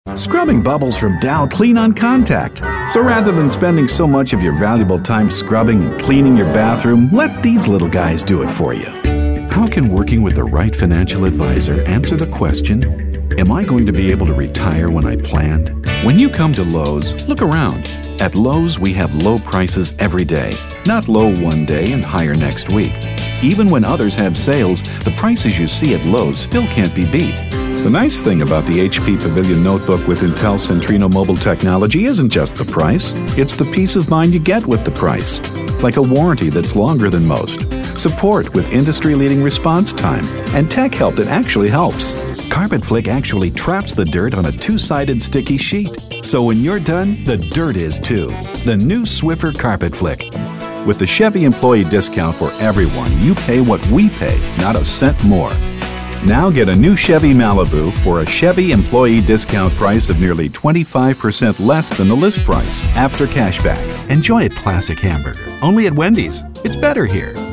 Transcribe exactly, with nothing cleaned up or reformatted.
Scrubbing bubbles from Dow clean on contact. So rather than spending so much of your valuable time scrubbing and cleaning your bathroom, let these little guys do it for you. How can working with the right financial advisor answer the question, am I going to be able to retire when I planned? When you come to Lowe's, look around. At Lowe's, we have low prices every day, not low one day and higher next week. Even when others have sales, the prices you see at Lowe's still can't be beat. The nice thing about the H P Pavilion Notebook with Intel Centrino mobile technology isn't just the price, it's the peace of mind you get with the price. Like a warranty that's longer than most, support with industry-leading response time, and tech help that actually helps. Carpet Flick actually traps the dirt on a two-sided sticky sheet. So when you're done, the dirt is too. The new Swiffer Carpet Flick. With the Chevy employee discount for everyone, you pay what we pay, not a cent more. Now get a new Chevy Malibu for a Chevy employee discount price of nearly twenty-five percent less than the list price after cashback. Enjoy a classic hamburger, only at Wendy's. It's better here.